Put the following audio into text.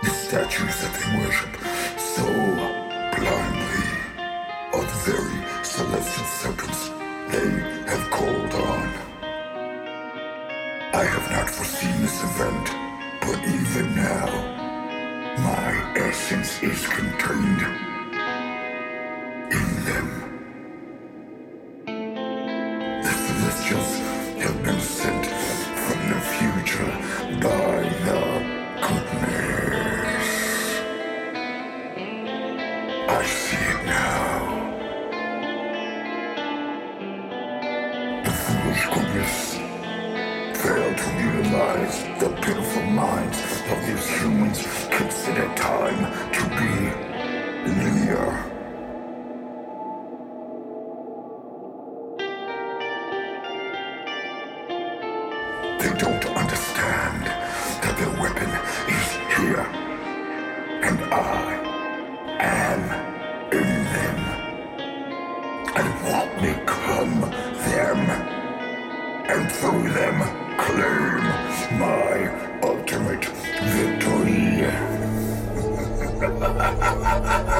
statues that they worship so blindly are the very celestial serpents they have called on. I have not foreseen this event, but even now, my essence is contained in them. The celestials have been sent from the future by the goodness. I see it now. The foolish goodness fail to utilize the pitiful minds of these humans consider time to be linear. They don't understand that their weapon is here, and I am in them. I won't become them, and through them claim my ultimate victory.